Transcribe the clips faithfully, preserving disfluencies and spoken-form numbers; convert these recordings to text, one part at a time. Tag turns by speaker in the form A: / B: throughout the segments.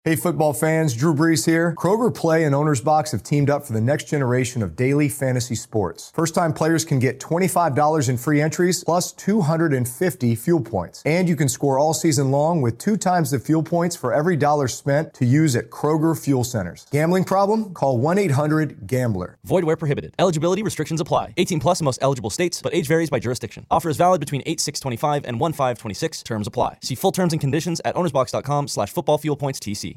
A: Hey football fans, Drew Brees here. Kroger Play and Owner's Box have teamed up for the next generation of daily fantasy sports. First-time players can get twenty-five dollars in free entries plus two hundred fifty fuel points. And you can score all season long with two times the fuel points for every dollar spent to use at Kroger Fuel Centers. Gambling problem? Call one eight hundred gambler.
B: Void where prohibited. Eligibility restrictions apply. eighteen plus in most eligible states, but age varies by jurisdiction. Offer is valid between eight six twenty-five and one five twenty-six. Terms apply. See full terms and conditions at ownersbox.com slash football fuel points TC.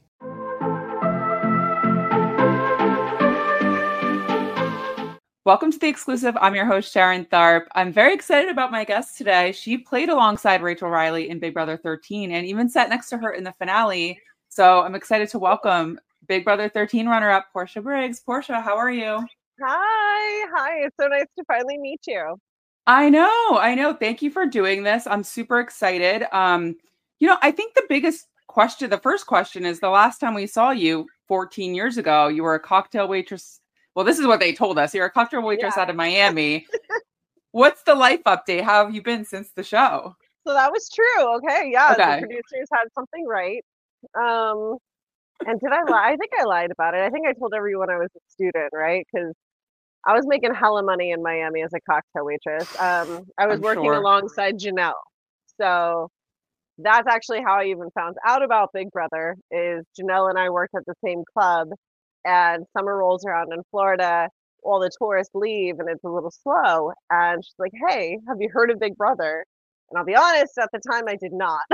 C: Welcome to The Exclusive. I'm your host, Sharon Tharp. I'm very excited about my guest today. She played alongside Rachel Riley in Big Brother thirteen and even sat next to her in the finale. So I'm excited to welcome Big Brother thirteen runner-up Portia Briggs. Portia, how are you?
D: Hi. Hi. It's so nice to finally meet you.
C: I know. I know. Thank you for doing this. I'm super excited. Um, you know, I think the biggest question, the first question is the last time we saw you fourteen years ago, you were a cocktail waitress. Well, this is what they told us. You're a cocktail waitress yeah. out of Miami. What's the life update? How have you been since the show?
D: So that was true. Okay. Yeah.
C: Okay.
D: The producers had something right. Um, and did I lie? I think I lied about it. I think I told everyone I was a student, right? Because I was making hella money in Miami as a cocktail waitress. Um, I was
C: I'm
D: working
C: sure.
D: alongside Janelle. So that's actually how I even found out about Big Brother is Janelle and I worked at the same club. And summer rolls around in Florida, all the tourists leave and it's a little slow. And she's like, hey, have you heard of Big Brother? And I'll be honest, at the time I did not.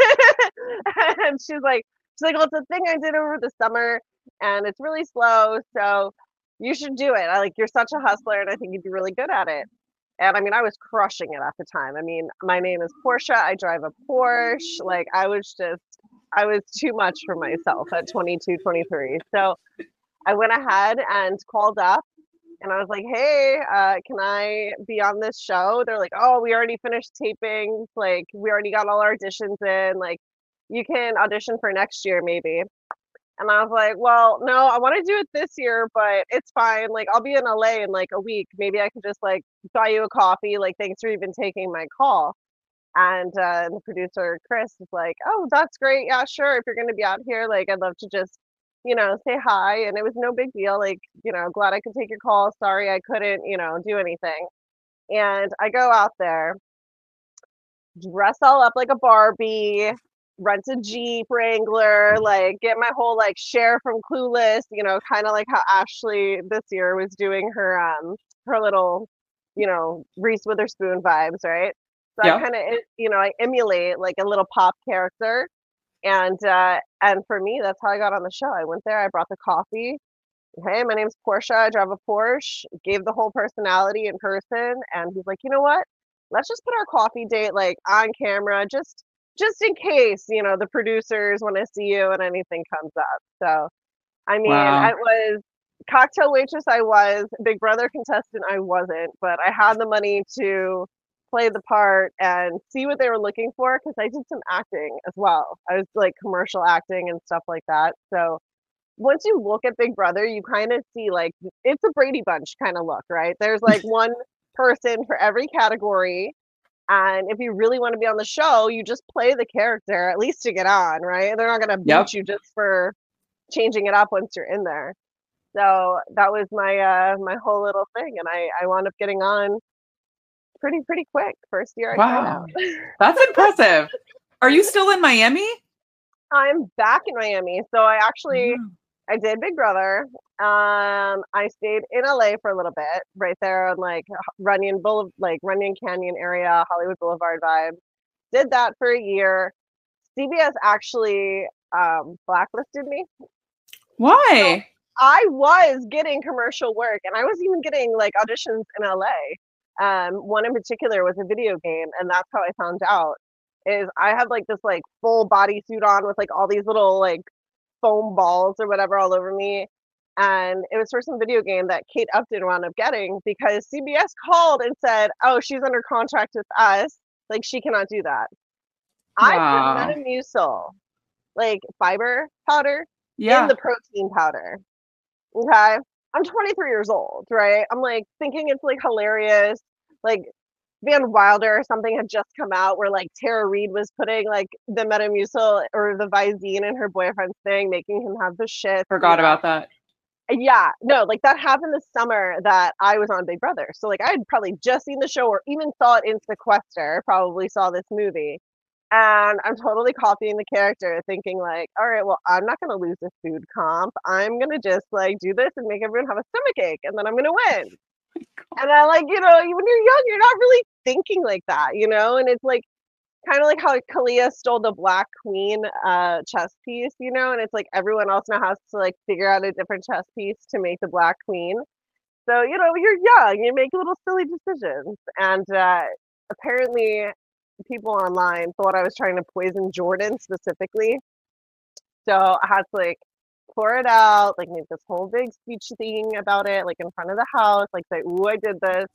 D: And she's like, she's like, well, it's a thing I did over the summer and it's really slow. So you should do it. I like, you're such a hustler and I think you'd be really good at it. And I mean, I was crushing it at the time. I mean, my name is Portia. I drive a Porsche. Like I was just, I was too much for myself at twenty-two, twenty-three. So I went ahead and called up and I was like, hey, uh, can I be on this show? They're like, oh, we already finished taping. Like, we already got all our auditions in. Like, you can audition for next year, maybe. And I was like, well, no, I want to do it this year, but it's fine. Like, I'll be in L A in like a week. Maybe I can just like buy you a coffee. Like, thanks for even taking my call. And, uh, and the producer, Chris, is like, oh, that's great. Yeah, sure. If you're going to be out here, like, I'd love to just you know, say hi. And it was no big deal. Like, you know, glad I could take your call. Sorry I couldn't, you know, do anything. And I go out there, dress all up like a Barbie, rent a Jeep Wrangler, like get my whole like Cher from Clueless, you know, kind of like how Ashley this year was doing her um her little, you know, Reese Witherspoon vibes, right? So
C: Yeah.
D: I kind of, you know, I emulate like a little pop character. And uh, and for me, that's how I got on the show. I went there, I brought the coffee. Hey, my name's Portia. I drive a Porsche. Gave the whole personality in person, and he's like, you know what? Let's just put our coffee date like on camera, just just in case you know the producers want to see you and anything comes up. So, I mean,
C: Wow.
D: I was cocktail waitress. I was Big Brother contestant. I wasn't, but I had the money to play the part and see what they were looking for because I did some acting as well. I was like commercial acting and stuff like that. So once you look at Big Brother, you kind of see like it's a Brady Bunch kind of look, right? There's like one person for every category. And if you really want to be on the show, you just play the character at least to get on, right? They're not going to beat
C: Yep.
D: you just for changing it up once you're in there. So that was my uh my whole little thing. And I, I wound up getting on pretty pretty quick first year I tried
C: Wow.
D: out.
C: That's impressive. Are you still in Miami?
D: I'm back in Miami. So I actually
C: Mhm.
D: I did Big Brother. Um I stayed in L A for a little bit, right there on like Runyon Boulevard, like Runyon Canyon area, Hollywood Boulevard vibe. Did that for a year. C B S actually um blacklisted me.
C: Why?
D: I was getting commercial work and I was even getting like auditions in L A. Um, one in particular was a video game, and that's how I found out. Is I had like this like full bodysuit on with like all these little like foam balls or whatever all over me, and it was for some video game that Kate Upton wound up getting because C B S called and said, "Oh, she's under contract with us, like she cannot do that." I
C: Wow.
D: put Metamucil, like fiber powder,
C: Yeah.
D: in the protein powder. Okay. I'm twenty-three years old, right? I'm like thinking it's like hilarious. Like Van Wilder or something had just come out where like Tara Reid was putting like the Metamucil or the Visine in her boyfriend's thing, making him have the shit.
C: Forgot
D: you know?
C: about that.
D: Yeah, no, like that happened this summer that I was on Big Brother. So like I had probably just seen the show or even saw it in Sequester, probably saw this movie. And I'm totally copying the character, thinking like, all right, well, I'm not gonna lose this food comp. I'm gonna just like do this and make everyone have a stomachache, and then I'm gonna win. And I like, you know, when you're young, you're not really thinking like that, you know. And it's like kind of like how Kalia stole the Black Queen uh, chess piece, you know. And it's like everyone else now has to like figure out a different chess piece to make the Black Queen. So you know, you're young, you make little silly decisions, and uh, apparently people online thought I was trying to poison Jordan specifically. So I had to like pour it out, like make this whole big speech thing about it, like in front of the house, like say, ooh, I did this.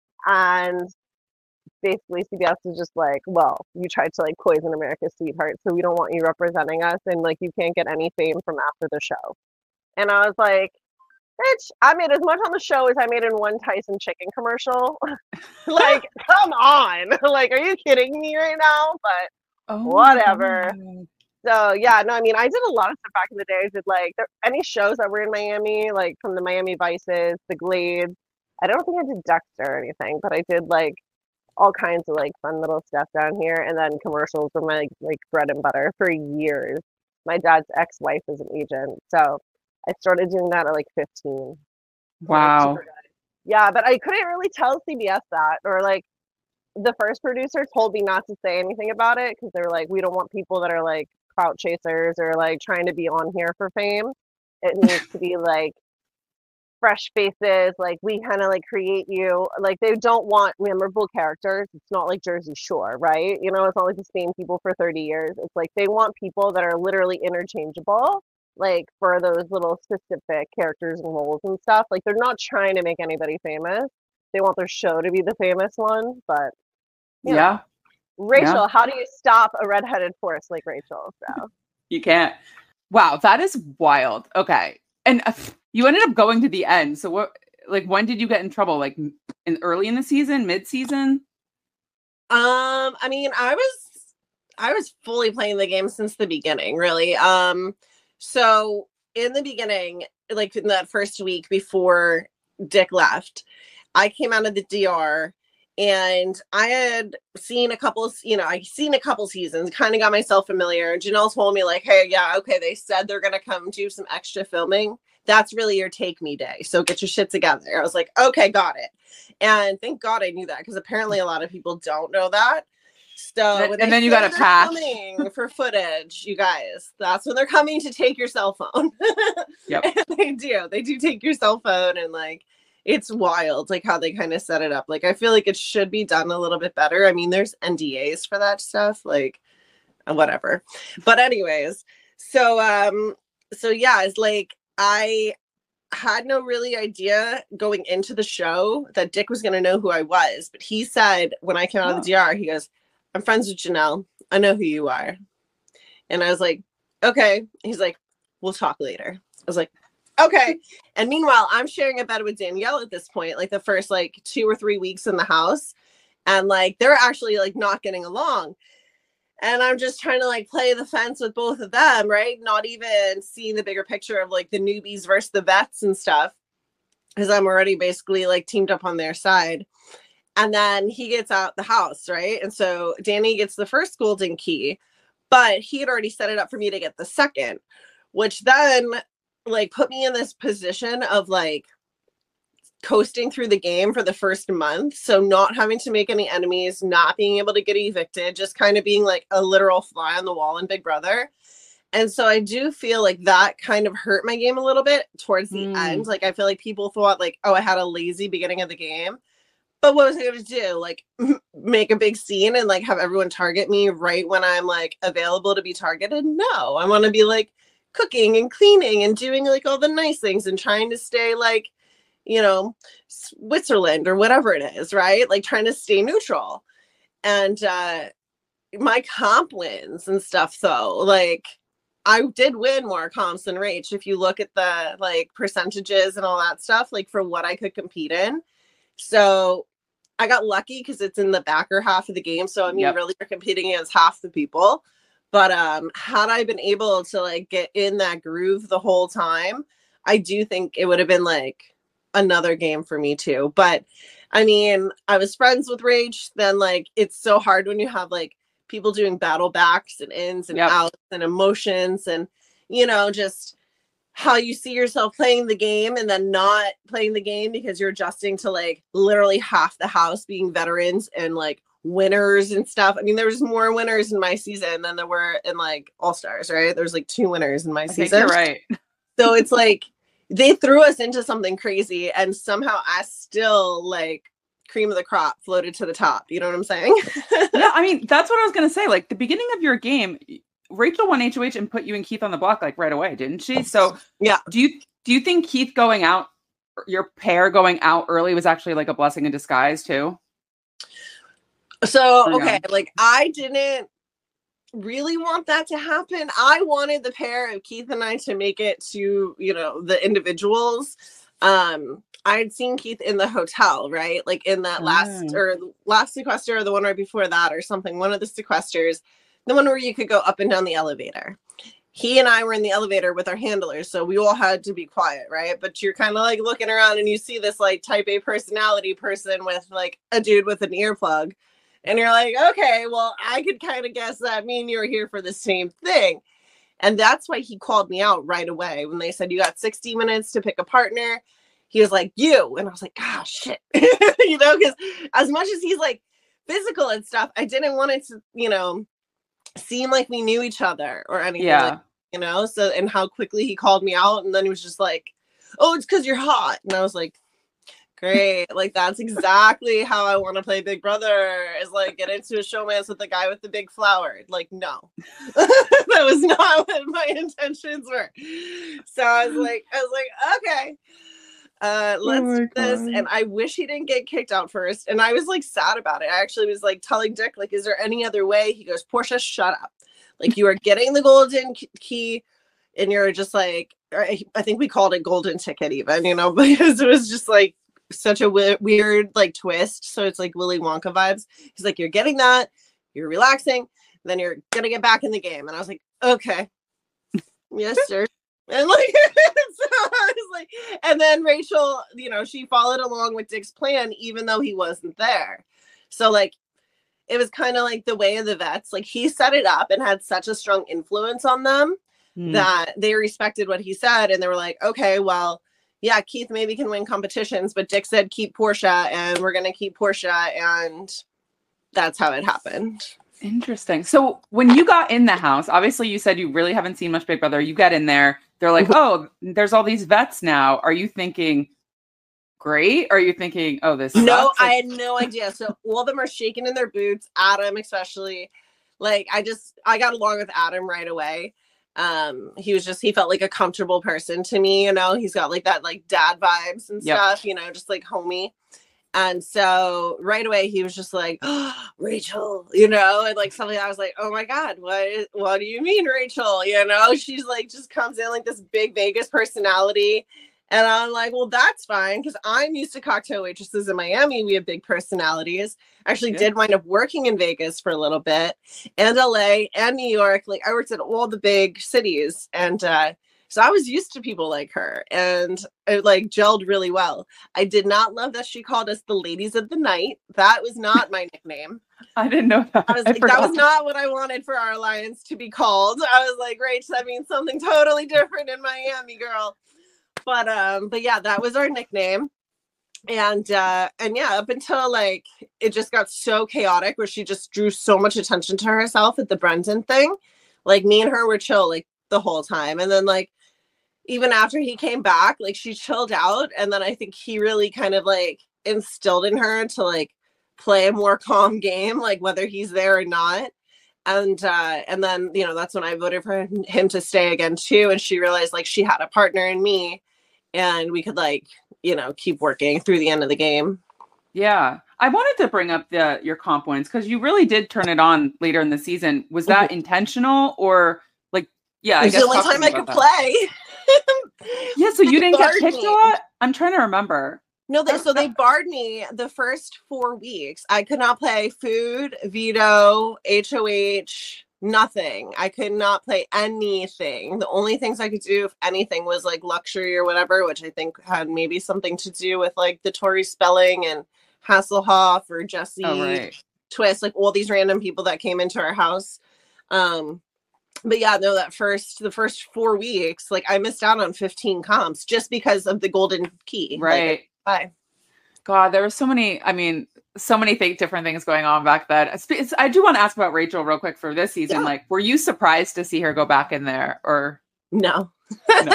D: And basically C B S is just like, well, you tried to like poison America's sweetheart, so we don't want you representing us, and like you can't get any fame from after the show. And I was like, bitch, I made as much on the show as I made in one Tyson chicken commercial. Like, come on. Like, are you kidding me right now? But oh, whatever. So, yeah, no, I mean, I did a lot of stuff back in the day. I did, like, there, any shows that were in Miami, like, from the Miami Vices, the Glades. I don't think I did Dexter or anything, but I did, like, all kinds of, like, fun little stuff down here. And then commercials were my, like, like bread and butter for years. My dad's ex-wife is an agent, so I started doing that at like fifteen.
C: Wow.
D: Yeah, but I couldn't really tell C B S that, or like the first producer told me not to say anything about it because they were like, we don't want people that are like clout chasers or like trying to be on here for fame. It needs to be like fresh faces, like we kind of like create you. Like they don't want memorable characters. It's not like Jersey Shore, right? You know, it's not like the same people for thirty years. It's like they want people that are literally interchangeable, like for those little specific characters and roles and stuff. Like they're not trying to make anybody famous. They want their show to be the famous one. But
C: yeah,
D: know. Rachel,
C: yeah.
D: How do you stop a redheaded horse like Rachel? So
C: you can't. Wow, that is wild. Okay, and uh, you ended up going to the end. So what? Like, when did you get in trouble? Like, in early in the season, mid season?
E: Um, I mean, I was I was fully playing the game since the beginning, really. Um. So in the beginning, like in that first week before Dick left, I came out of the D R and I had seen a couple, you know, I seen a couple seasons, kind of got myself familiar. Janelle told me like, hey, yeah, okay, they said they're going to come do some extra filming. That's really your take me day. So get your shit together. I was like, okay, got it. And thank God I knew that because apparently a lot of people don't know that. So
C: and, and then you got a patch
E: for footage, you guys. That's when they're coming to take your cell phone.
C: Yep.
E: And they do. They do take your cell phone, and like it's wild, like how they kind of set it up. Like I feel like it should be done a little bit better. I mean, there's N D As for that stuff, like whatever. But anyways, so um, so yeah, it's like I had no really idea going into the show that Dick was gonna know who I was, but he said when I came out oh. of the D R, he goes, I'm friends with Janelle. I know who you are. And I was like, okay. He's like, we'll talk later. I was like, okay. And meanwhile, I'm sharing a bed with Danielle at this point, like the first like two or three weeks in the house. And like, they're actually like not getting along. And I'm just trying to like play the fence with both of them, right? Not even seeing the bigger picture of like the newbies versus the vets and stuff. Because I'm already basically like teamed up on their side. And then he gets out the house, right? And so Danny gets the first golden key, but he had already set it up for me to get the second, which then like put me in this position of like coasting through the game for the first month. So not having to make any enemies, not being able to get evicted, just kind of being like a literal fly on the wall in Big Brother. And so I do feel like that kind of hurt my game a little bit towards the mm. end. Like I feel like people thought like, oh, I had a lazy beginning of the game. But what was I going to do? Like make a big scene and like have everyone target me right when I'm like available to be targeted? No, I want to be like cooking and cleaning and doing like all the nice things and trying to stay like, you know, Switzerland or whatever it is, right? Like trying to stay neutral. And uh, my comp wins and stuff though, like I did win more comps than Rach. If you look at the like percentages and all that stuff, like for what I could compete in. So I got lucky because it's in the backer half of the game. So I mean,
C: Yep.
E: really you're competing against half the people. But um, had I been able to like get in that groove the whole time, I do think it would have been like another game for me too. But I mean, I was friends with Rach. Then like it's so hard when you have like people doing battle backs and ins and
C: Yep.
E: outs and emotions and you know just how you see yourself playing the game and then not playing the game because you're adjusting to like literally half the house being veterans and like winners and stuff. I mean, there was more winners in my season than there were in like All-Stars, right? There's like two winners in my
C: I
E: season.
C: think you're right.
E: So it's like they threw us into something crazy and somehow I still like cream of the crop floated to the top. You know what I'm saying?
C: Yeah, I mean, that's what I was going to say. Like the beginning of your game, Rachel won H O H and put you and Keith on the block like right away, didn't she? So
E: Yeah.
C: do you do you think Keith going out, your pair going out early was actually like a blessing in disguise too?
E: So,
C: Or no?
E: okay, like I didn't really want that to happen. I wanted the pair of Keith and I to make it to, you know, the individuals. Um, I had seen Keith in the hotel, right? Like in that last
C: Oh.
E: or last sequester or the one right before that or something, one of the sequesters, the one where you could go up and down the elevator. He and I were in the elevator with our handlers, so we all had to be quiet, right? But you're kind of like looking around and you see this like type A personality person with like a dude with an earplug. And you're like, okay, well, I could kind of guess that me and you were here for the same thing. And that's why he called me out right away. When they said, you got sixty minutes to pick a partner, he was like, you. And I was like, ah, shit. You know, because as much as he's like physical and stuff, I didn't want it to, you know, seem like we knew each other or anything.
C: Yeah.
E: Like, you know, so, and how quickly he called me out. And then he was just like, oh, it's because you're hot. And I was like, great. Like, that's exactly how I want to play Big Brother is like get into a showmance with the guy with the big flower. Like, no, that was not what my intentions were. So I was like, I was like, okay, uh, let's
C: my
E: do this.
C: God.
E: And I wish he didn't get kicked out first. And I was like sad about it. I actually was like telling Dick, like, is there any other way? He goes, Portia, shut up. Like, you are getting the golden key and you're just like, I think we called it golden ticket even, you know, because it was just like, such a w- weird like twist. So it's like Willy Wonka vibes. He's like, you're getting that, you're relaxing, then you're gonna get back in the game. And I was like, okay, yes, sir. And like, so I was like, and then Rachel, you know, she followed along with Dick's plan, even though he wasn't there. So like, it was kind of like the way of the vets. Like he set it up and had such a strong influence on them
C: Hmm.
E: that they respected what he said. And they were like, okay, well, yeah, Keith maybe can win competitions, but Dick said keep Portia, and we're gonna keep Portia, and that's how it happened.
C: Interesting. So when you got in the house, obviously you said you really haven't seen much Big Brother. You get in there, they're like, oh, there's all these vets now. Are you thinking great? Or are you thinking, oh, this
E: No,
C: sucks?
E: I had no idea. So all of them are shaking in their boots. Adam, especially, like I just I got along with Adam right away. Um, he was just he felt like a comfortable person to me, you know. He's got like that like dad vibes and
C: Yep.
E: stuff, you know, just like homey. And so right away he was just like, oh, Rachel, you know, and like something I was like, oh my God, what is, what do you mean, Rachel? You know, she's like just comes in like this big Vegas personality. And I'm like, well, that's fine because I'm used to cocktail waitresses in Miami. We have big personalities. Actually
C: Yeah.
E: did wind up working in Vegas for a little bit and L A and New York. Like I worked at all the big cities. And uh, so I was used to people like her and it like gelled really well. I did not love that she called us the ladies of the night. That was not my nickname.
C: I didn't know that.
E: I was
C: I
E: like, that
C: forgot.
E: was not what I wanted for our alliance to be called. I was like, Rach, that means something totally different in Miami, girl. But um, but yeah, that was our nickname. And uh, and yeah, up until like it just got so chaotic where she just drew so much attention to herself at the Brendan thing. Like me and her were chill like the whole time. And then like even after he came back, like she chilled out. And then I think he really kind of like instilled in her to like play a more calm game, like whether he's there or not. And uh, and then, you know, that's when I voted for him to stay again too. And she realized like she had a partner in me and we could like, you know, keep working through the end of the game.
C: Yeah. I wanted to bring up the your comp wins because you really did turn it on later in the season. Was that intentional or like, yeah, I
E: It's
C: guess
E: the only
C: talk to
E: time
C: me
E: I could
C: about that.
E: play.
C: Yeah, so you didn't get
E: Guard
C: picked
E: me.
C: a lot? I'm trying to remember.
E: No, they, so they barred me the first four weeks. I could not play food, veto, H O H, nothing. I could not play anything. The only things I could do, if anything, was like luxury or whatever, which I think had maybe something to do with like the Tori Spelling and Hasselhoff or Jesse
C: Oh, right.
E: Twist, like all these random people that came into our house. Um, but yeah, no, that first, the first four weeks, like I missed out on fifteen comps just because of the golden key.
C: Right.
E: Like, bye.
C: God, there were so many, I mean, so many th- different things going on back then. It's, it's, I do want to ask about Rachel real quick for this season.
E: Yeah.
C: Like, were you surprised to see her go back in there or?
E: No.
C: No.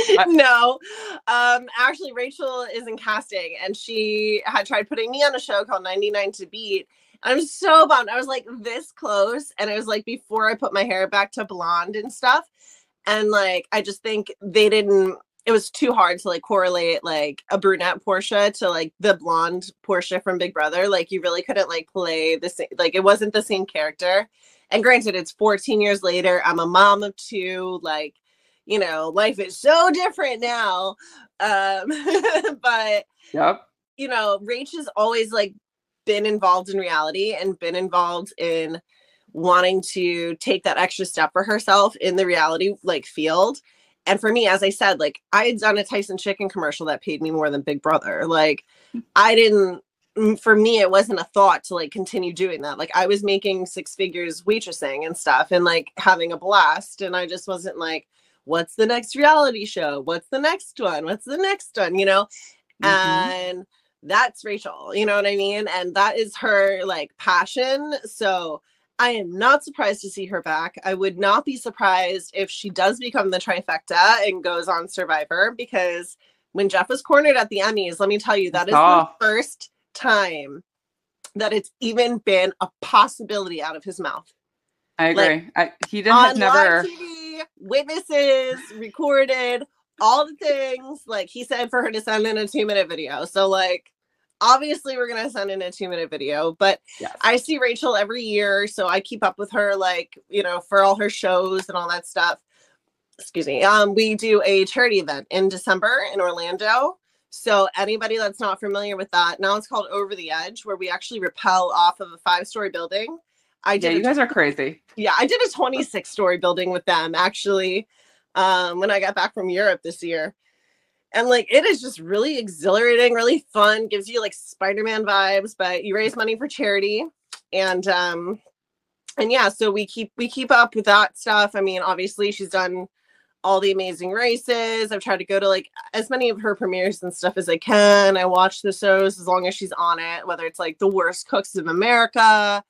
E: no. Um, actually, Rachel is in casting and she had tried putting me on a show called ninety-nine to Beat. I'm so bummed. I was like this close. And it was like before I put my hair back to blonde and stuff. And like, I just think they didn't, it was too hard to like correlate like a brunette Portia to like the blonde Portia from Big Brother. Like you really couldn't like play the same, like it wasn't the same character. And granted, it's fourteen years later. I'm a mom of two, like, you know, life is so different now. Um, but,
C: Yep.
E: you know, Rach has always like been involved in reality and been involved in wanting to take that extra step for herself in the reality like field. And for me, as I said, like I had done a Tyson chicken commercial that paid me more than Big Brother. Like I didn't, for me, it wasn't a thought to like continue doing that. Like I was making six figures waitressing and stuff and like having a blast. And I just wasn't like, what's the next reality show? What's the next one? What's the next one? You know? Mm-hmm. And that's Rachel, you know what I mean? And that is her like passion. So I am not surprised to see her back. I would not be surprised if she does become the trifecta and goes on Survivor, because when Jeff was cornered at the Emmys, let me tell you, that is
C: oh.
E: the first time that it's even been a possibility out of his mouth.
C: I agree.
E: Like,
C: I, he didn't have never.
E: T V, witnesses, recorded, all the things. Like he said for her to send in a two minute video. So like, obviously we're going to send in a two minute video, but
C: yes.
E: I see Rachel every year. So I keep up with her, like, you know, for all her shows and all that stuff. Excuse me. Um, we do a charity event in December in Orlando. So anybody that's not familiar with that, now it's called Over the Edge, where we actually rappel off of a five story building. I did
C: yeah, you guys are crazy.
E: Yeah, I did a twenty-six story building with them actually um, when I got back from Europe this year. And like, it is just really exhilarating, really fun, gives you like Spider-Man vibes, but you raise money for charity. And, um, and yeah, so we keep, we keep up with that stuff. I mean, obviously she's done all the amazing races. I've tried to go to like as many of her premieres and stuff as I can. I watch the shows as long as she's on it, whether it's like The Worst Cooks of America.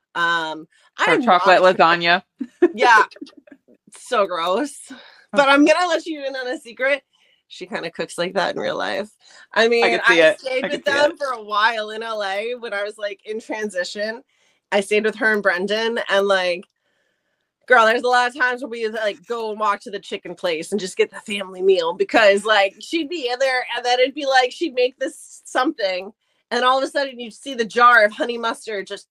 E: Um,
C: Or chocolate
E: watched-
C: lasagna.
E: Yeah. So gross. But I'm going to let you in on a secret. She kind of cooks like that in real life. I mean,
C: I,
E: I stayed I with them for a while in L A when I was like in transition. I stayed with her and Brendan, and like, girl, there's a lot of times where we like go and walk to the chicken place and just get the family meal, because like she'd be in there and then it'd be like she'd make this something, and all of a sudden you'd see the jar of honey mustard just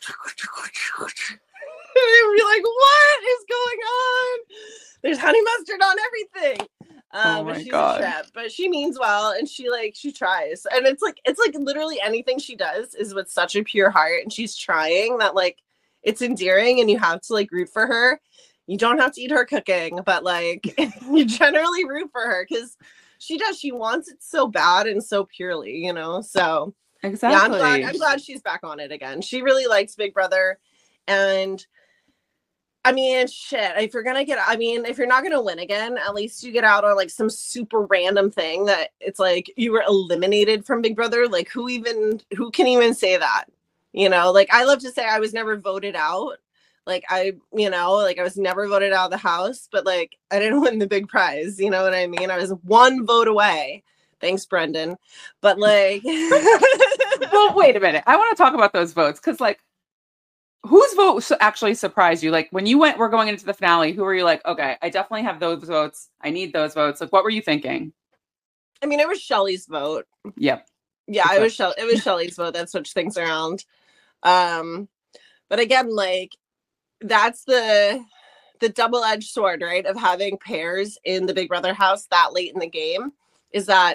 E: and you'd be like, what is going on? There's honey mustard on everything. Um,
C: oh my
E: but she's
C: God.
E: a chef, but she means well, and she like she tries, and it's like it's like literally anything she does is with such a pure heart, and she's trying that like it's endearing, and you have to like root for her. You don't have to eat her cooking, but like you generally root for her because she does. She wants it so bad and so purely, you know. So
C: exactly.
E: Yeah, I'm glad, I'm glad she's back on it again. She really likes Big Brother, and. I mean, shit, if you're going to get, I mean, if you're not going to win again, at least you get out on like some super random thing that it's like you were eliminated from Big Brother. Like who even, who can even say that? You know, like I love to say I was never voted out. Like I, you know, like I was never voted out of the house, but like I didn't win the big prize. You know what I mean? I was one vote away. Thanks, Brendan. But like,
C: well, wait a minute. I want to talk about those votes. Cause like, whose vote actually surprised you? Like when you went, we're going into the finale, who were you like, okay, I definitely have those votes. I need those votes. Like, what were you thinking?
E: I mean, it was Shelly's vote.
C: Yep.
E: Yeah, it was Shelley. It was Shelly's vote that switched things around. Um, but again, like that's the the double-edged sword, right? Of having pairs in the Big Brother house that late in the game is that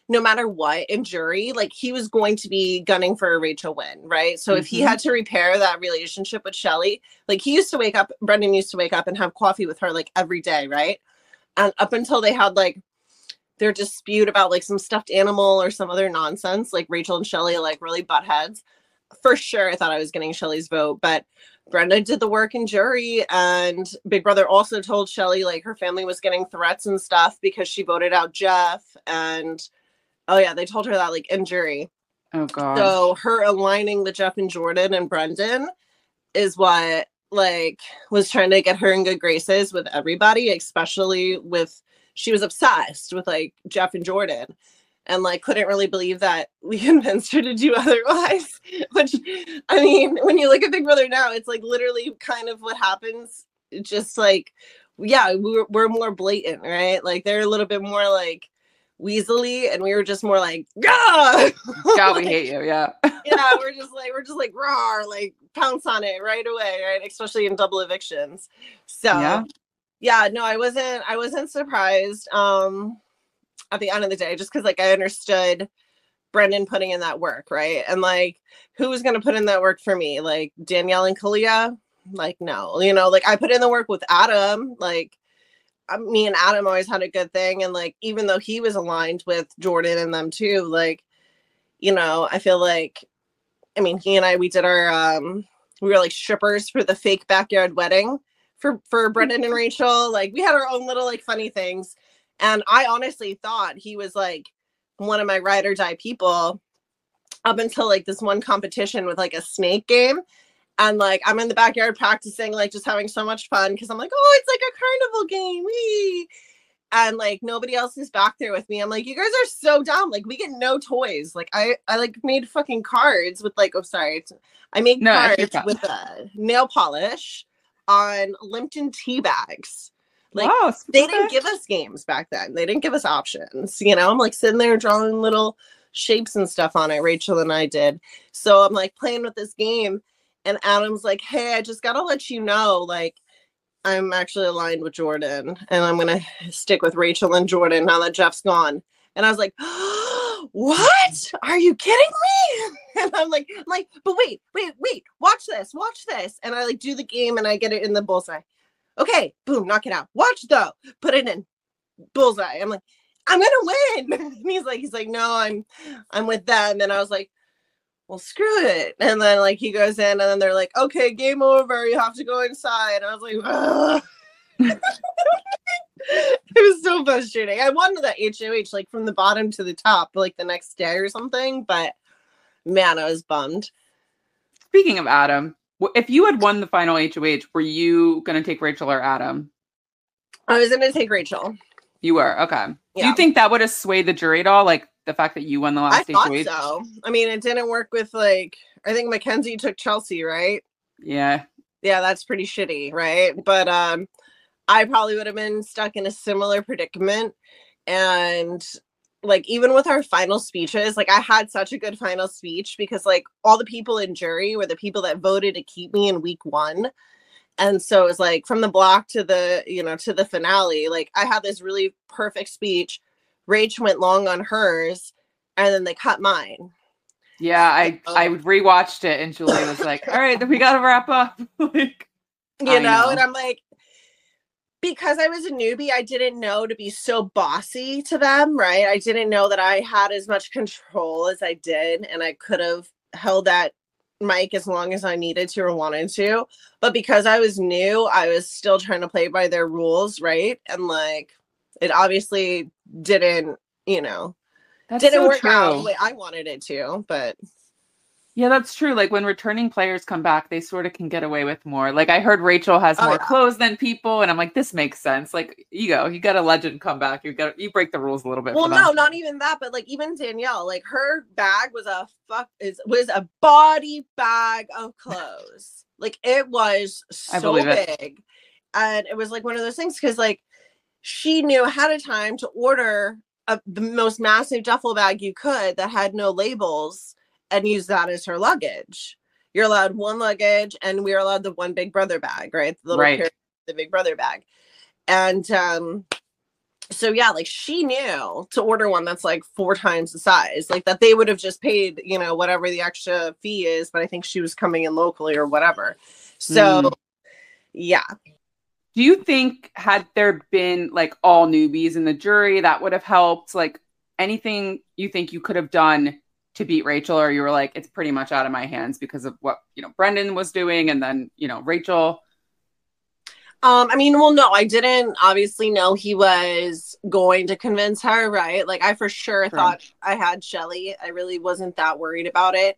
E: no matter what in jury, like he was going to be gunning for a Rachel win, right? So mm-hmm. if he had to repair that relationship with Shelly, like he used to wake up, Brendan used to wake up and have coffee with her like every day, right? And up until they had like their dispute about like some stuffed animal or some other nonsense, like Rachel and Shelly like really butt heads. For sure, I thought I was getting Shelly's vote, but Brenda did the work in jury, and Big Brother also told Shelly like her family was getting threats and stuff because she voted out Jeff. And oh yeah, they told her that like in jury.
C: Oh god.
E: So her aligning the Jeff and Jordan and Brendan is what like was trying to get her in good graces with everybody, especially with she was obsessed with like Jeff and Jordan. And like couldn't really believe that we convinced her to do otherwise. Which, I mean, when you look at Big Brother now, it's like literally kind of what happens. Just like, yeah, we're we're more blatant, right? Like they're a little bit more like weaselly, and we were just more like, yeah,
C: God, we hate you, yeah,
E: yeah. We're just like we're just like raw, like pounce on it right away, right? Especially in double evictions. So, yeah, yeah no, I wasn't, I wasn't surprised. Um. At the end of the day, just because like I understood Brendan putting in that work, right? And like who was going to put in that work for me? Like Danielle and Kalia? Like no, you know, like I put in the work with Adam. Like me and Adam always had a good thing, and like even though he was aligned with Jordan and them too, like you know, I feel like I mean he and I we did our um we were like strippers for the fake backyard wedding for for Brendan and Rachel. Like we had our own little like funny things. And I honestly thought he was like one of my ride or die people up until like this one competition with like a snake game. And like I'm in the backyard practicing, like just having so much fun because I'm like, oh, it's like a carnival game. Wee. And like nobody else is back there with me. I'm like, you guys are so dumb. Like we get no toys. Like I, I like made fucking cards with like, oh, sorry. I made no, cards with uh, nail polish on Limpton tea bags. Like wow, they didn't give us games back then. They didn't give us options. You know, I'm like sitting there drawing little shapes and stuff on it. Rachel and I did. So I'm like playing with this game, and Adam's like, hey, I just gotta let you know, like, I'm actually aligned with Jordan, and I'm gonna stick with Rachel and Jordan now that Jeff's gone. And I was like, oh, what? Are you kidding me? And I'm like, I'm like, but wait, wait, wait, watch this, watch this. And I like do the game and I get it in the bullseye. Okay, boom, knock it out. Watch though, put it in bullseye. I'm like, I'm gonna win. And he's like, he's like, no, I'm, I'm with them. And I was like, well, screw it. And then like he goes in, and then they're like, okay, game over. You have to go inside. And I was like, ugh. It was so frustrating. I wanted that H O H like from the bottom to the top, like the next day or something. But man, I was bummed.
C: Speaking of Adam. If you had won the final H O H, were you going to take Rachel or Adam?
E: I was going to take Rachel.
C: You were? Okay.
E: Yeah.
C: Do you think that would have swayed the jury at all? Like the fact that you won the last
E: I thought
C: H O H?
E: So. I mean, it didn't work with like, I think Mackenzie took Chelsea, right?
C: Yeah.
E: Yeah, that's pretty shitty, right? But um, I probably would have been stuck in a similar predicament. And like even with our final speeches, like I had such a good final speech because like all the people in jury were the people that voted to keep me in week one. And so it was like from the block to the, you know, to the finale, like I had this really perfect speech. Rach went long on hers and then they cut mine.
C: Yeah, I I rewatched it and Julie was like, all right, then we got to wrap up. Like,
E: you know, know, and I'm like, because I was a newbie, I didn't know to be so bossy to them, right? I didn't know that I had as much control as I did, and I could have held that mic as long as I needed to or wanted to. But because I was new, I was still trying to play by their rules, right? And like, it obviously didn't, you know,
C: That's
E: didn't
C: so
E: work
C: true.
E: out the way I wanted it to, but...
C: Yeah, that's true. Like when returning players come back, they sort of can get away with more. Like I heard Rachel has more oh, yeah. clothes than people, and I'm like, this makes sense. Like you go, you got a legend come back, you got you break the rules a little bit.
E: Well, no, not even that, but like even Danielle, like her bag was a fuck is was a body bag of clothes. Like it was so big, it. And it was like one of those things because like she knew ahead of time to order a, the most massive duffel bag you could that had no labels. And use that as her luggage. You're allowed one luggage, and we are allowed the one Big Brother bag, right? The little
C: right.
E: the Big Brother bag. And um, so yeah, like she knew to order one that's like four times the size, like that they would have just paid, you know, whatever the extra fee is. But I think she was coming in locally or whatever. So mm. yeah.
C: Do you think had there been like all newbies in the jury, that would have helped? Like anything you think you could have done to beat Rachel, or you were like, it's pretty much out of my hands because of what, you know, Brendan was doing and then, you know, Rachel?
E: Um, I mean, well, no, I didn't obviously know he was going to convince her, right? Like I for sure right. thought I had Shelly. I really wasn't that worried about it.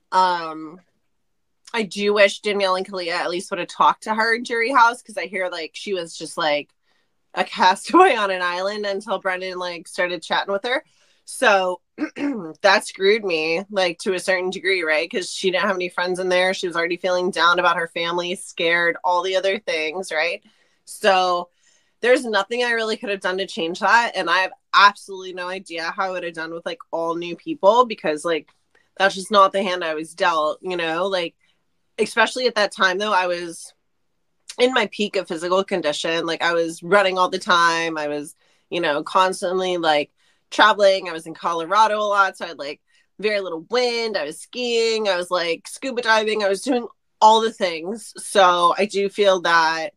E: Um, I do wish Danielle and Kalia at least would have talked to her in Jury House, because I hear like she was just like a castaway on an island until Brendan like started chatting with her. So that screwed me like to a certain degree, right? Because she didn't have any friends in there. She was already feeling down about her family, scared, all the other things, right? So there's nothing I really could have done to change that. And I have absolutely no idea how I would have done with like all new people, because like that's just not the hand I was dealt, you know, like especially at that time though, I was in my peak of physical condition. Like I was running all the time. I was, you know, constantly like traveling. I was in Colorado a lot, so I had like very little wind. I was skiing. I was like scuba diving. I was doing all the things. So I do feel that,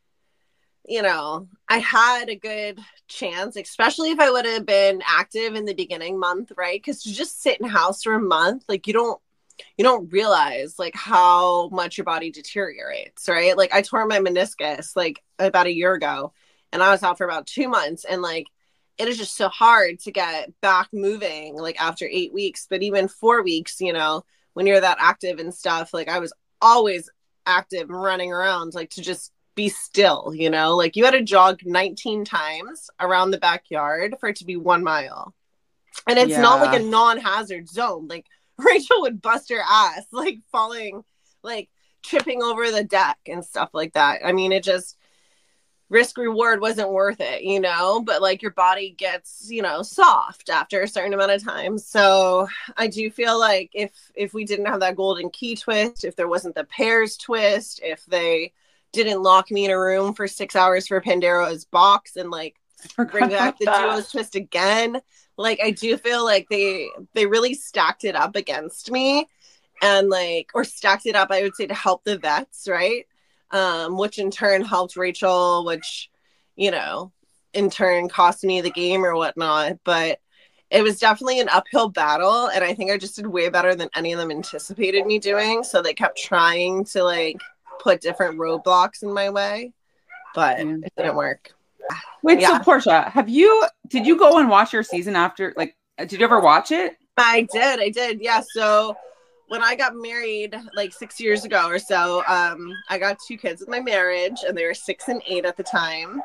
E: you know, I had a good chance, especially if I would have been active in the beginning month, right? Because to just sit in house for a month, like you don't you don't realize like how much your body deteriorates, right? Like I tore my meniscus like about a year ago, and I was out for about two months, and like it is just so hard to get back moving like after eight weeks. But even four weeks, you know, when you're that active and stuff, like I was always active and running around, like to just be still, you know, like you had to jog nineteen times around the backyard for it to be one mile. And it's yeah. not like a non-hazard zone. Like Rachel would bust her ass, like falling, like tripping over the deck and stuff like that. I mean, it just, risk reward wasn't worth it, you know, but like your body gets, you know, soft after a certain amount of time. So I do feel like if, if we didn't have that golden key twist, if there wasn't the pairs twist, if they didn't lock me in a room for six hours for Pandero's box and like bring back the duos twist again, like I do feel like they, they really stacked it up against me, and like, or stacked it up, I would say, to help the vets. Right. Um, which in turn helped Rachel, which, you know, in turn cost me the game or whatnot. But it was definitely an uphill battle. And I think I just did way better than any of them anticipated me doing. So they kept trying to like put different roadblocks in my way, but yeah. it didn't work.
C: Wait,
E: yeah.
C: so Portia, have you, did you go and watch your season after, like, did you ever watch it?
E: I did. I did. Yeah. So when I got married like six years ago or so, um, I got two kids with my marriage, and they were six and eight at the time,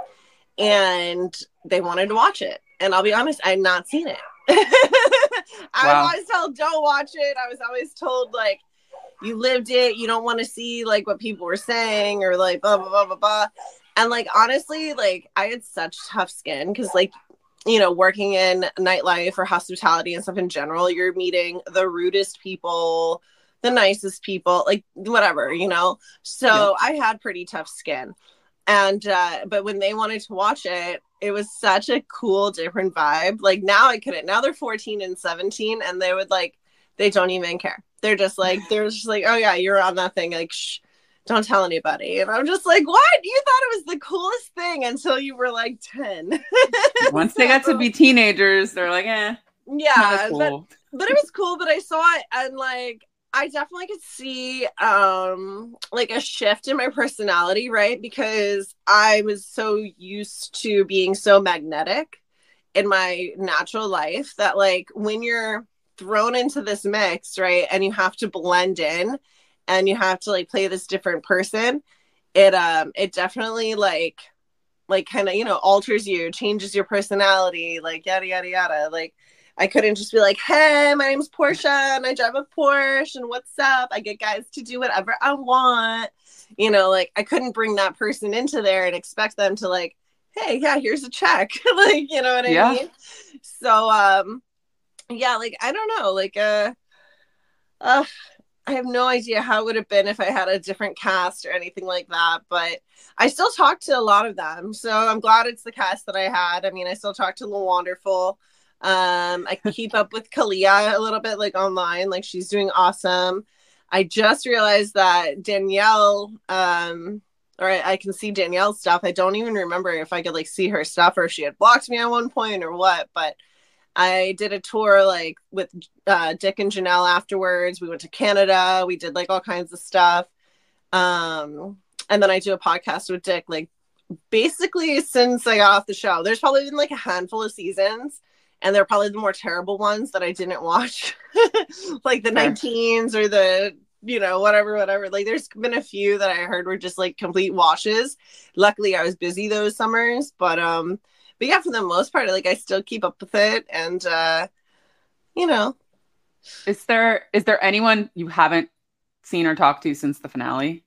E: and they wanted to watch it. And I'll be honest, I had not seen it. I wow. was always told, don't watch it. I was always told, like, you lived it. You don't want to see like what people were saying or like blah, blah, blah, blah, blah. And like, honestly, like I had such tough skin because like, you know, working in nightlife or hospitality and stuff in general, you're meeting the rudest people, the nicest people, like whatever, you know? So yeah. I had pretty tough skin. And, uh, but when they wanted to watch it, it was such a cool, different vibe. Like now I couldn't, now they're fourteen and seventeen, and they would like, they don't even care. They're just like, they're just like, oh yeah, you're on that thing. Like, shh, don't tell anybody. And I'm just like, what? You thought it was the coolest thing until you were like ten.
C: Once they got to be teenagers, they're like, eh.
E: Yeah, cool. but, but it was cool. But I saw it, and like, I definitely could see um like a shift in my personality, right? Because I was so used to being so magnetic in my natural life that like when you're thrown into this mix, right, and you have to blend in and you have to like play this different person, it um it definitely like like kind of, you know, alters you, changes your personality, like yada yada yada. Like I couldn't just be like, hey, my name's Portia and I drive a Porsche and what's up? I get guys to do whatever I want. You know, like I couldn't bring that person into there and expect them to like, hey, yeah, here's a check. Like, you know what I yeah. mean? So, um, yeah, like, I don't know, like, uh, uh, I have no idea how it would have been if I had a different cast or anything like that, but I still talk to a lot of them. So I'm glad it's the cast that I had. I mean, I still talk to La Wonderful. Um, I keep up with Kalia a little bit, like online, like she's doing awesome. I just realized that Danielle, um, or I, I can see Danielle's stuff. I don't even remember if I could like see her stuff or if she had blocked me at one point or what, but I did a tour like with uh, Dick and Janelle afterwards. We went to Canada. We did like all kinds of stuff. Um, and then I do a podcast with Dick, like basically since I got off the show. There's probably been like a handful of seasons, and they're probably the more terrible ones that I didn't watch, like the nineteens or the, you know, whatever, whatever. Like there's been a few that I heard were just like complete washes. Luckily, I was busy those summers, but um. But yeah, for the most part, like I still keep up with it, and uh, you know.
C: Is there is there anyone you haven't seen or talked to since the finale?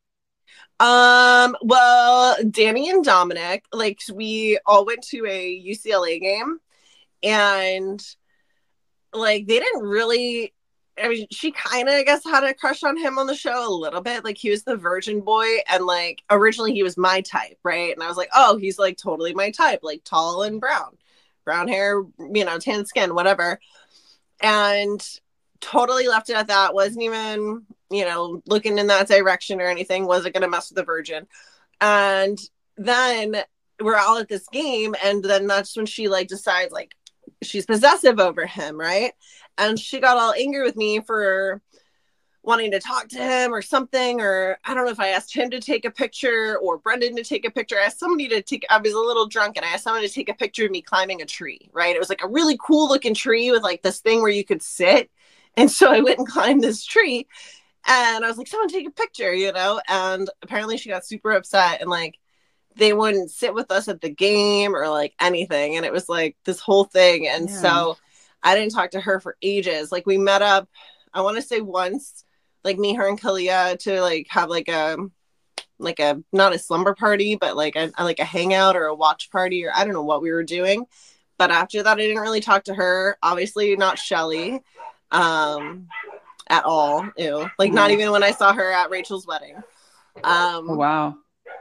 E: Um. Well, Danny and Dominic, like we all went to a U C L A game, and like they didn't really. I mean, she kind of, I guess, had a crush on him on the show a little bit. Like, he was the virgin boy, and, like, originally he was my type, right? And I was like, oh, he's, like, totally my type, like, tall and brown. Brown hair, you know, tan skin, whatever. And totally left it at that. Wasn't even, you know, looking in that direction or anything. Wasn't going to mess with the virgin. And then we're all at this game, and then that's when she, like, decides, like, she's possessive over him, right? And she got all angry with me for wanting to talk to him or something, or I don't know if I asked him to take a picture or Brendan to take a picture. I asked somebody to take, I was a little drunk, and I asked someone to take a picture of me climbing a tree, right? It was like a really cool looking tree with like this thing where you could sit. And so I went and climbed this tree, and I was like, someone take a picture, you know? And apparently she got super upset, and like, they wouldn't sit with us at the game or like anything. And it was like this whole thing. And yeah. So I didn't talk to her for ages. Like we met up, I want to say once, like me, her and Kalia to like have like a, like a, not a slumber party, but like a, like a hangout or a watch party, or I don't know what we were doing. But after that, I didn't really talk to her. Obviously not Shelly um, at all. Ew. Like not even when I saw her at Rachel's wedding. Um,
C: oh, wow.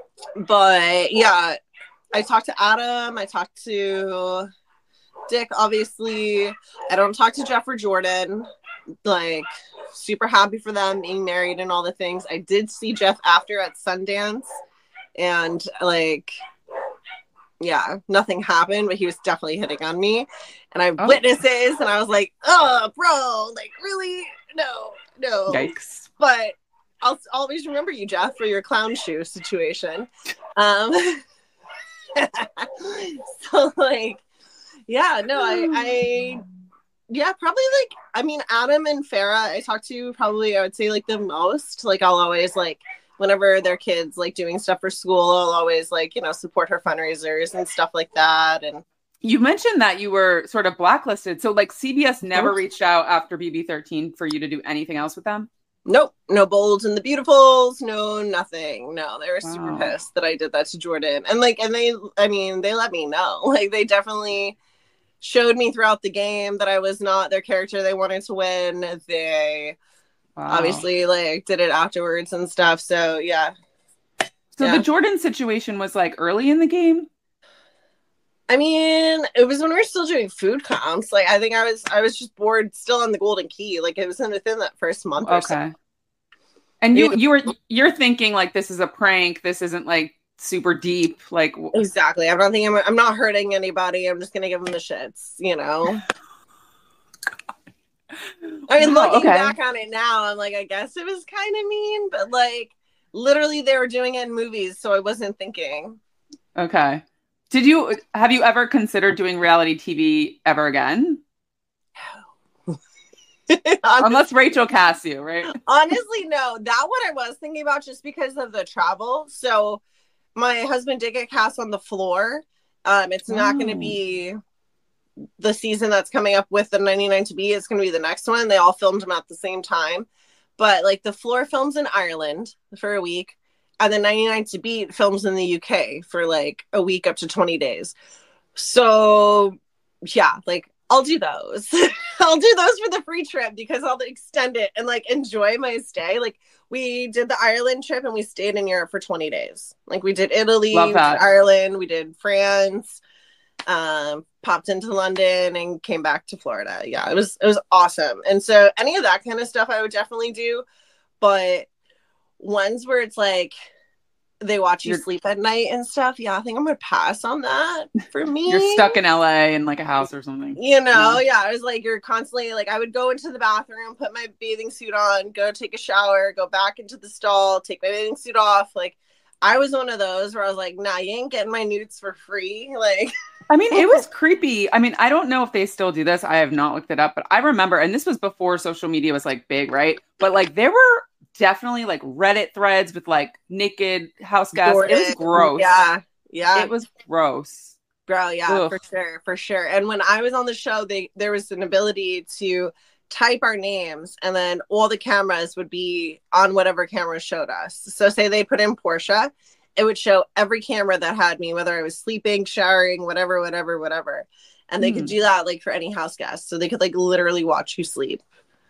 E: But yeah, I talked to Adam. I talked to Dick, obviously. I don't talk to Jeff or Jordan. Like, super happy for them being married and all the things. I did see Jeff after at Sundance, and like, yeah, nothing happened, but he was definitely hitting on me. And I have oh. witnesses, and I was like, oh, bro, like, really? No, no.
C: Yikes.
E: But I'll always remember you, Jeff, for your clown shoe situation. Um, so, like, yeah, no, I, I, yeah, probably, like, I mean, Adam and Farrah, I talk to probably, I would say, like, the most. Like, I'll always, like, whenever their kids, like, doing stuff for school, I'll always, like, you know, support her fundraisers and stuff like that. And
C: you mentioned that you were sort of blacklisted. So, like, C B S never reached out after B B thirteen for you to do anything else with them?
E: Nope. No Bold and the Beautifuls. No, nothing. No, they were wow. super pissed that I did that to Jordan. And like, and they, I mean, they let me know. Like, they definitely showed me throughout the game that I was not their character they wanted to win. They wow. obviously like did it afterwards and stuff. So yeah.
C: So
E: yeah.
C: the Jordan situation was like early in the game?
E: I mean, it was when we were still doing food comps. Like, I think I was, I was just bored still on the Golden Key. Like, it was in within that first month.
C: Okay.
E: Or so.
C: And you, you were, you're thinking like, this is a prank. This isn't like super deep. Like,
E: exactly. I don't think I'm, I'm not hurting anybody. I'm just going to give them the shits, you know? I mean, wow, looking okay. back on it now, I'm like, I guess it was kind of mean, but like, literally they were doing it in movies. So I wasn't thinking.
C: Okay. Did you, have you ever considered doing reality T V ever again? Unless Rachel casts you, right?
E: Honestly, no. That what I was thinking about just because of the travel. So my husband did get cast on The Floor. Um, it's not oh. going to be the season that's coming up with the ninety-nine to be. It's going to be the next one. They all filmed them at the same time. But like The Floor films in Ireland for a week. And then ninety-nine to Beat films in the U K for like a week up to twenty days. So yeah, like I'll do those. I'll do those for the free trip because I'll extend it and like enjoy my stay. Like we did the Ireland trip and we stayed in Europe for twenty days. Like we did Italy, we did Ireland, we did France, um, popped into London and came back to Florida. Yeah, it was it was awesome. And so any of that kind of stuff I would definitely do. But ones where it's like they watch you you're, sleep at night and stuff. Yeah, I think I'm gonna pass on that for me.
C: You're stuck in L A in like a house or something.
E: You know, yeah. I was like, you're constantly like, I would go into the bathroom, put my bathing suit on, go take a shower, go back into the stall, take my bathing suit off. Like, I was one of those where I was like, nah, you ain't getting my nudes for free. Like,
C: I mean, it was creepy. I mean, I don't know if they still do this. I have not looked it up, but I remember, and this was before social media was like big, right? But like, there were definitely like Reddit threads with like naked house guests. Jordan. It was gross.
E: Yeah. Yeah.
C: It was gross.
E: Bro, yeah, Ugh. for sure. For sure. And when I was on the show, they there was an ability to type our names and then all the cameras would be on whatever camera showed us. So say they put in Portia, it would show every camera that had me, whether I was sleeping, showering, whatever, whatever, whatever. And they mm. could do that like for any house guest. So they could like literally watch you sleep.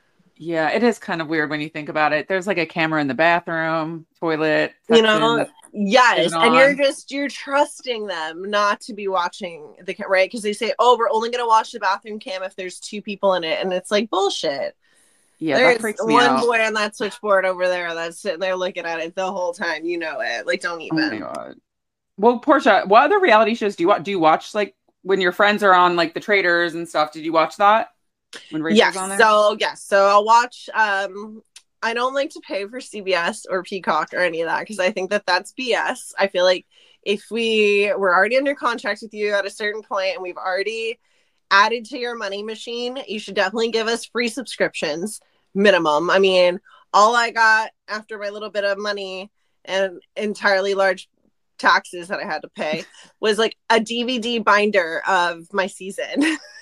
C: Yeah, it is kind of weird when you think about it. There's like a camera in the bathroom, toilet,
E: you know, yes. And you're just, you're trusting them not to be watching the, right? Because they say, oh, we're only going to watch the bathroom cam if there's two people in it. And it's like bullshit.
C: Yeah,
E: there's
C: that freaks me
E: one
C: out.
E: boy on that switchboard over there that's sitting there looking at it the whole time. You know it. Like, don't even.
C: Oh my God. Well, Portia, what other reality shows do you watch? Do you watch like when your friends are on like the Traders and stuff? Did you watch that? When Rachel's
E: yes.
C: on there?
E: So yes. So I'll watch. Um, I don't like to pay for C B S or Peacock or any of that because I think that that's B S. I feel like if we were already under contract with you at a certain point and we've already added to your money machine, you should definitely give us free subscriptions minimum. I mean, all I got after my little bit of money and entirely large taxes that I had to pay was like a D V D binder of my season.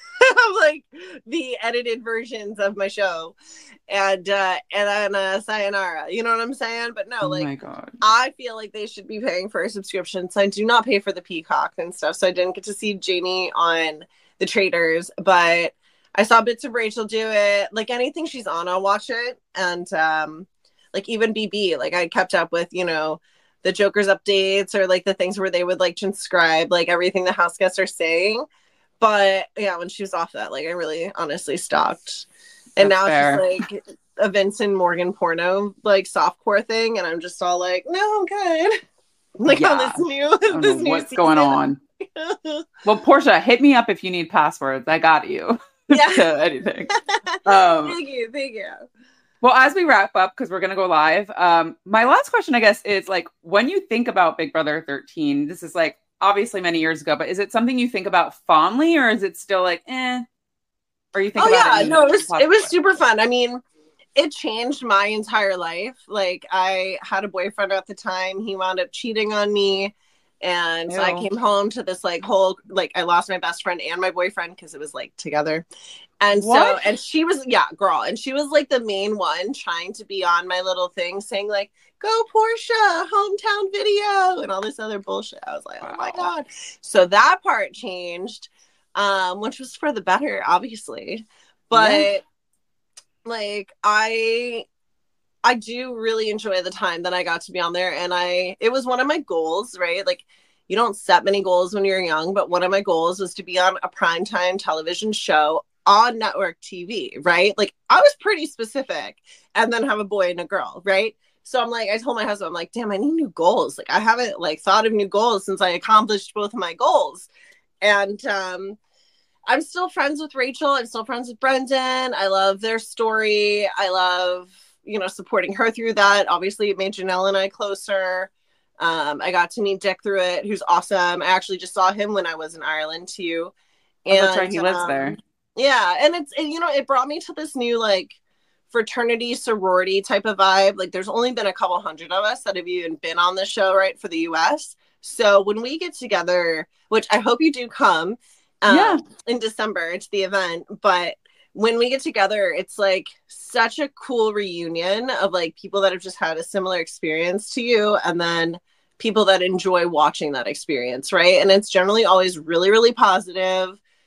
E: Of like the edited versions of my show and uh and then uh sayonara, you know what I'm saying? But no,
C: oh
E: like
C: my God.
E: I feel like they should be paying for a subscription. So I do not pay for the Peacock and stuff, so I didn't get to see Jamie on the Traders, but I saw bits of Rachel do it. Like anything she's on, I'll watch it. And um like even B B, like I kept up with, you know, the Joker's updates or like the things where they would like transcribe like everything the house guests are saying. But yeah, when she was off that, like I really honestly stopped. And
C: That's
E: now
C: fair.
E: it's just like a Vincent Morgan porno, like softcore thing. And I'm just all like, no, I'm good. Like
C: yeah.
E: on this new, this new
C: what's
E: season.
C: going on? Well, Portia, hit me up if you need passwords. I got you.
E: Yeah.
C: To anything. Um,
E: thank you. Thank you.
C: Well, as we wrap up, because we're going to go live, um, my last question, I guess, is like, when you think about Big Brother thirteen, this is like, obviously many years ago, but is it something you think about fondly or is it still like, eh? Or you think
E: oh,
C: about
E: yeah,
C: it?
E: no, it was, it was super fun. I mean, it changed my entire life. Like I had a boyfriend at the time. He wound up cheating on me. And so I came home to this like whole, like I lost my best friend and my boyfriend because it was like together. And what? so, and she was, yeah, girl. And she was like the main one trying to be on my little thing saying like, go Portia, hometown video and all this other bullshit. I was like, wow. Oh my God. So that part changed, um, which was for the better, obviously. But yeah. like, I, I do really enjoy the time that I got to be on there. And I, it was one of my goals, right? Like you don't set many goals when you're young, but one of my goals was to be on a primetime television show on network T V, right? Like I was pretty specific and then have a boy and a girl, right? So I'm like, I told my husband, I'm like, damn, I need new goals. Like I haven't like thought of new goals since I accomplished both of my goals. And um, I'm still friends with Rachel. I'm still friends with Brendan. I love their story. I love, you know, supporting her through that. Obviously it made Janelle and I closer. Um, I got to meet Dick through it, who's awesome. I actually just saw him when I was in Ireland too.
C: And, oh, that's right. He lives um, there.
E: Yeah. And it's, and, you know, it brought me to this new like fraternity sorority type of vibe. Like there's only been a couple hundred of us that have even been on the show, right, for the U S. So when we get together, which I hope you do come um, yeah. in December to the event, but when we get together, it's like such a cool reunion of like people that have just had a similar experience to you and then people that enjoy watching that experience, right? And it's generally always really, really positive.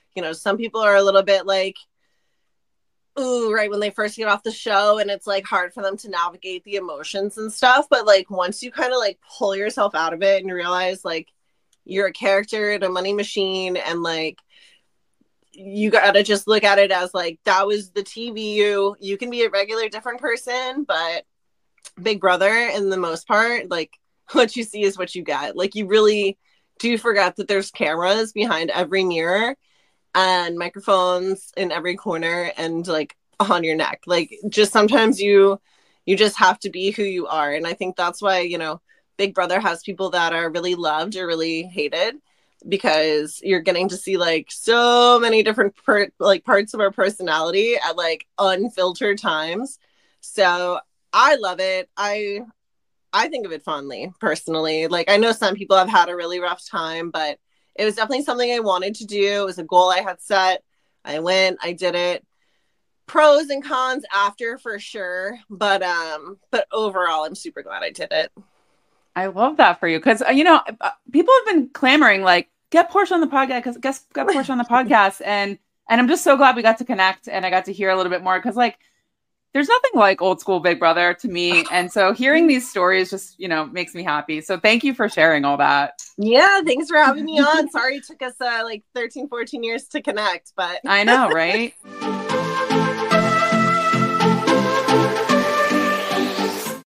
E: you know, some people are a little bit like, ooh, right when they first get off the show, and it's like hard for them to navigate the emotions and stuff. But like once you kind of like pull yourself out of it and realize like you're a character in a money machine, and like you gotta just look at it as like that was the T V you. You can be a regular different person, but Big Brother, in the most part, like what you see is what you get. Like you really do forget that there's cameras behind every mirror and microphones in every corner and like on your neck. Like just sometimes you you just have to be who you are. And I think that's why, you know, Big Brother has people that are really loved or really hated, because you're getting to see like so many different per- like parts of our personality at like unfiltered times. So I love it. I I think of it fondly, personally. Like I know some people have had a really rough time, but it was definitely something I wanted to do. It was a goal I had set. I went, I did it. Pros and cons after for sure. But um, but overall, I'm super glad I did it.
C: I love that for you. Cause you know, people have been clamoring like, get Portia on the podcast, because guess get Portia on the podcast. And, and I'm just so glad we got to connect and I got to hear a little bit more. Cause like, there's nothing like old school Big Brother to me. And so hearing these stories just, you know, makes me happy. So thank you for sharing all that.
E: Yeah. Thanks for having me on. Sorry it took us uh, like thirteen, fourteen years to connect, but
C: I know, right?